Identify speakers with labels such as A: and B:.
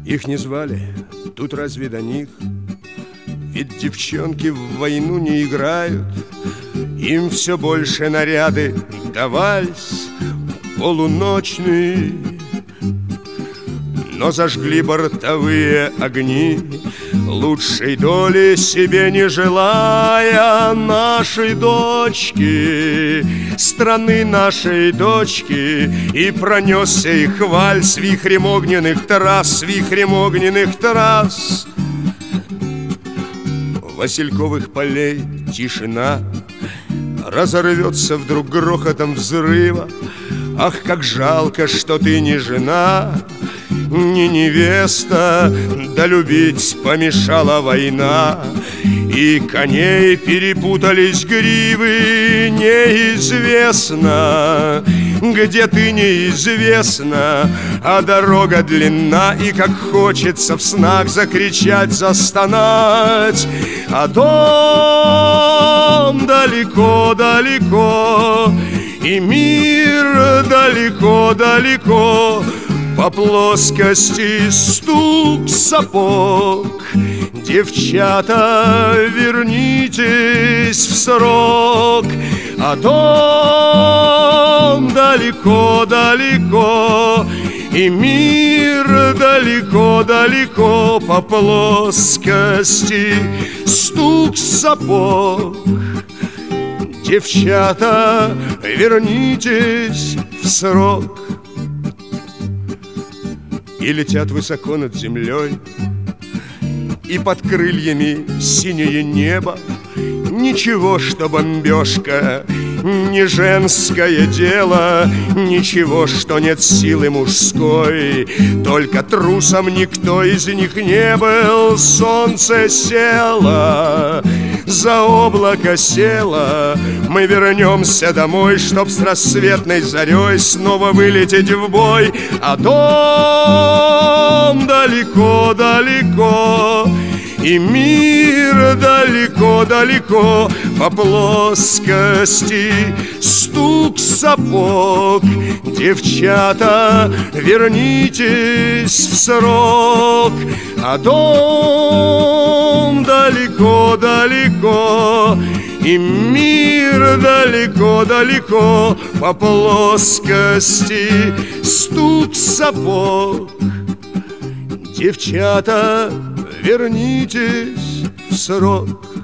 A: Их не звали, тут разве до них? Ведь девчонки в войну не играют. Им все больше наряды давались полуночные. Но зажгли бортовые огни, лучшей доли себе не желая. Нашей дочки, страны нашей дочки. И пронесся их вальс вихрем огненных трасс, вихрем огненных трасс. Васильковых полей тишина разорвется вдруг грохотом взрыва. Ах, как жалко, что ты не жена, не невеста, да любить помешала война. И коней перепутались гривы, неизвестно, где ты, неизвестно, а дорога длинна. И как хочется в снах закричать, застонать, а дом далеко-далеко, и мир далеко-далеко. По плоскости стук сапог. Девчата, вернитесь в срок, а дом далеко-далеко, и мир далеко-далеко. По плоскости стук сапог. Девчата, вернитесь в срок. И летят высоко над землей, и под крыльями синее небо. Ничего, что бомбежка не женское дело, ничего, что нет силы мужской. Только трусом никто из них не был. Солнце село, за облако село. Мы вернемся домой, чтоб с рассветной зарей снова вылететь в бой. А дом далеко-далеко, и мир далеко-далеко. По плоскости стук сапог. Девчата, вернитесь в срок, а дом далеко-далеко, и мир далеко-далеко. По плоскости стук сапог. Девчата, вернитесь в срок.